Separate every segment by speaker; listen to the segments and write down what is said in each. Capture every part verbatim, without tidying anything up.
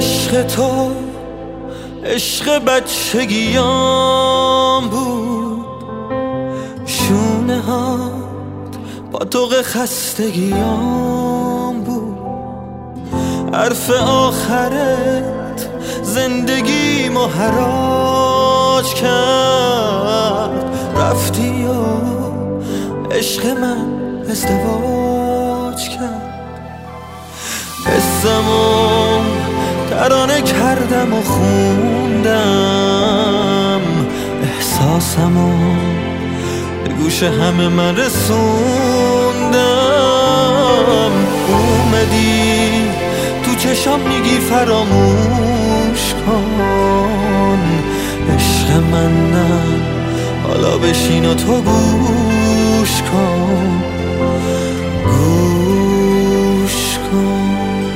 Speaker 1: عشق تو عشق بچگیام بود، شونه ها با طوق خستگیام بود، حرف آخرت زندگیمو حراج کرد، رفتی و عشق من ازدواج کرد. حسمو ترانه کردم و خوندم، احساسمو به گوش همه من رسوندم. اومدی تو چشام میگی فراموش کن، عشق من نه حالا بشین و تو گوش کن، گوش کن.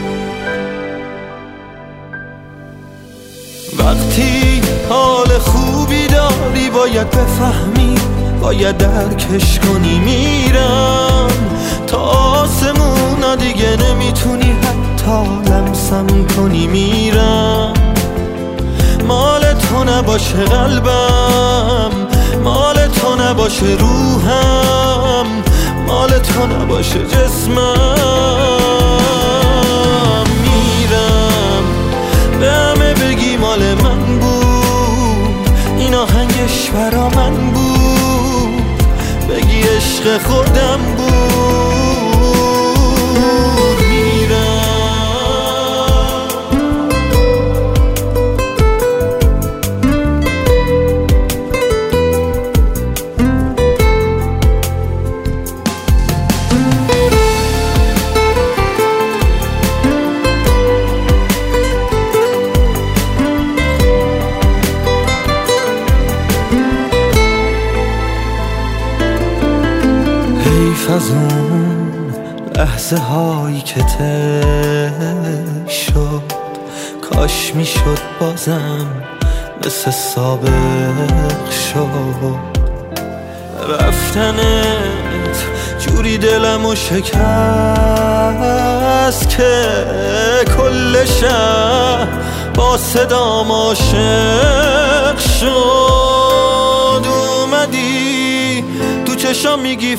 Speaker 1: وقتی حال خوبی داری باید بفهمی، باید درکش کنی. میرم تا آسمونا دیگه نمیتونی حتی لمسم کنی. میرم مال تو نباشه قلبم، مال تو نباشه روحم، مال تو نباشه جسمم. میرم به همه بگی مال من بود، این آهنگش برا من بود، بگی عشق خودم بود. از اون لحظه هایی که ته شد، کاش میشد بازم مثل سابق شد. رفتنت جوری دلمو شکست که کل شهر با صدام عاشق شد. اومدی تو چشام میگی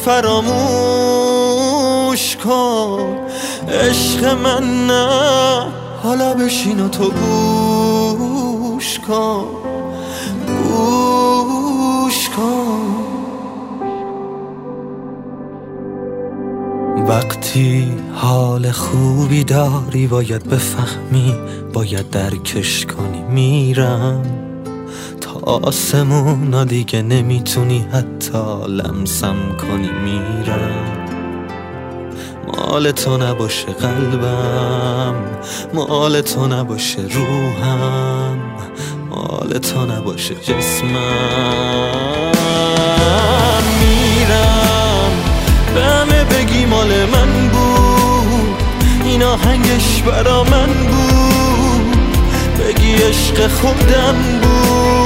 Speaker 1: فراموش کن، عشق من نه حالا بشین و تو گوش کن، گوش کن. وقتی حال خوبی داری باید بفهمی، باید درکش کنی. میرم تا آسمونا دیگه نمیتونی حتی لمسم کنی. میرم مال تو نباشه قلبم، مال تو نباشه روحم، مال تو نباشه جسمم. میرم به همه بگی مال من بود، این آهنگش برا من بود، بگی عشق خودم بود.